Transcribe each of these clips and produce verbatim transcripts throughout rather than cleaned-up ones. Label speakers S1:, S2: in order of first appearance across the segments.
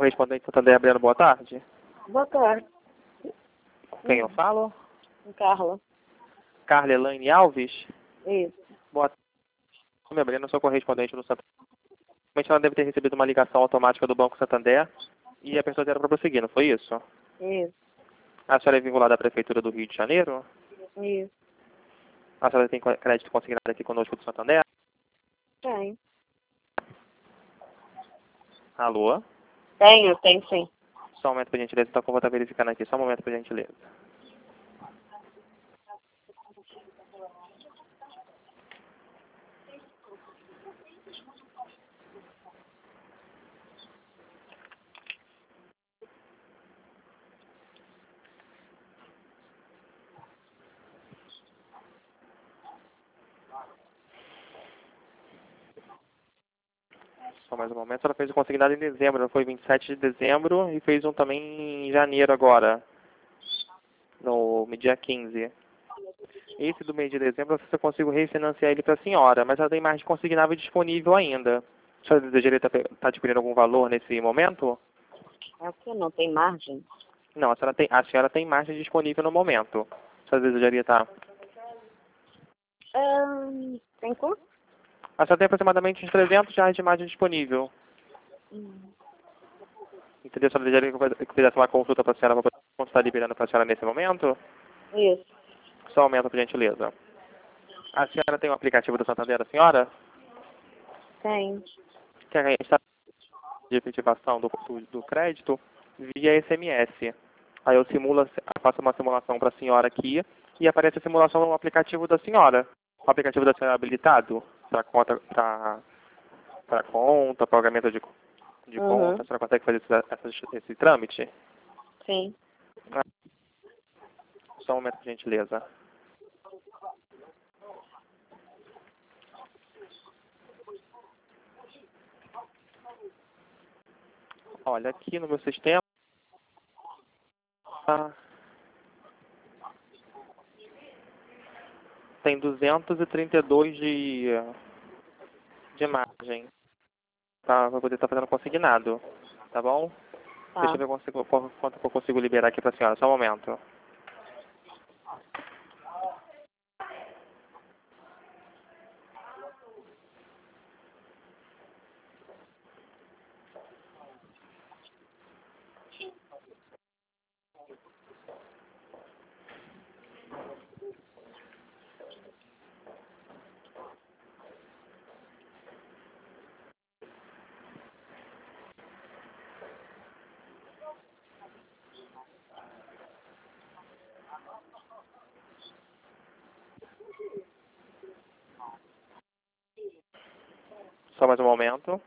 S1: correspondente Santander Breno, boa tarde.
S2: Boa tarde.
S1: Com quem eu falo?
S2: Carla.
S1: Carla Elaine Alves?
S2: Isso.
S1: Boa tarde. Meu nome é Breno, eu sou correspondente do Santander. Ela deve ter recebido uma ligação automática do Banco Santander e a pessoa era para prosseguir, não foi isso?
S2: Isso.
S1: A senhora é vinculada à Prefeitura do Rio de Janeiro?
S2: Isso.
S1: A senhora tem crédito consignado aqui conosco do Santander?
S2: Tem.
S1: Alô?
S2: Tenho, tenho sim.
S1: Só um momento, por gentileza, então que eu vou estar verificando aqui. Só um momento, por gentileza. Só mais um momento. A senhora fez o consignado em dezembro, foi vinte e sete de dezembro e fez um também em janeiro agora, no dia quinze. Esse do mês de dezembro, se eu consigo refinanciar ele para a senhora, mas ela tem margem consignável disponível ainda. A senhora desejaria estar tá adquirindo algum valor nesse momento?
S2: É o que? Não tem margem?
S1: Não, a senhora tem, a senhora tem margem disponível no momento. A senhora desejaria estar...
S2: Ahn, tem quanto?
S1: A senhora tem aproximadamente uns trezentos reais de margem disponível.
S2: Hum.
S1: Entendeu? A senhora desejaria que eu fizesse uma consulta para a senhora, para poder estar liberando para a senhora nesse momento?
S2: Isso.
S1: Só aumenta, por gentileza. A senhora tem o aplicativo do Santander, a senhora?
S2: Tem.
S1: Que a gente está de efetivação do, do, do crédito via S M S. Aí eu simulo, eu faço uma simulação para a senhora aqui e aparece a simulação no aplicativo da senhora. O aplicativo da senhora é habilitado para conta, para conta, pagamento de, de
S2: Uhum.
S1: conta. A senhora consegue fazer esse, esse, esse trâmite?
S2: Sim.
S1: Ah, só um momento, por gentileza. Olha, aqui no meu sistema tem duzentos e trinta e dois de, de margem. Tá, para poder estar fazendo consignado. Tá bom?
S2: Tá.
S1: Deixa eu ver consigo, quanto que eu consigo liberar aqui para a senhora. Só um momento. Só mais um momento.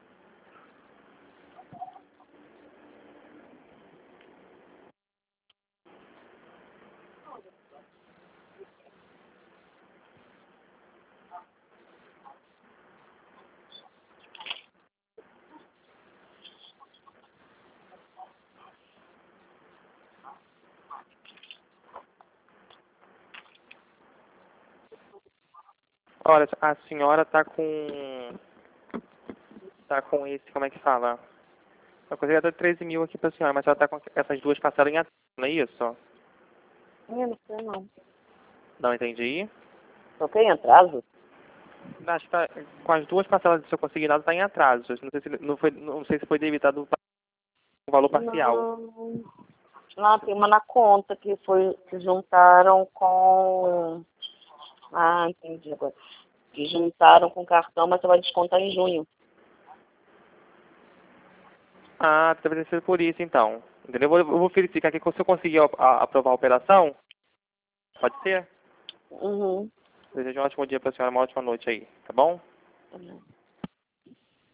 S1: Olha, a senhora está com... Tá com esse, como é que fala? Eu consegui até treze mil aqui para a senhora, mas ela está com essas duas parcelas em atraso, não é isso?
S2: Eu não sei não.
S1: Não entendi.
S2: Só tem atraso?
S1: Acho que tá, com as duas parcelas do seu consignado está em atraso. Não sei, se, não, foi, não sei se foi debitado um valor parcial.
S2: Não. Não, tem uma na conta que foi, que juntaram com... Ah, entendi agora. Que juntaram com o cartão, mas você vai descontar em junho.
S1: Ah, deve ter sido por isso então. Entendeu? Eu vou, eu vou verificar aqui se eu conseguir a- a- aprovar a operação. Pode ser?
S2: Uhum.
S1: Desejo um ótimo dia para a senhora, uma ótima noite aí, tá bom?
S2: Tá bom.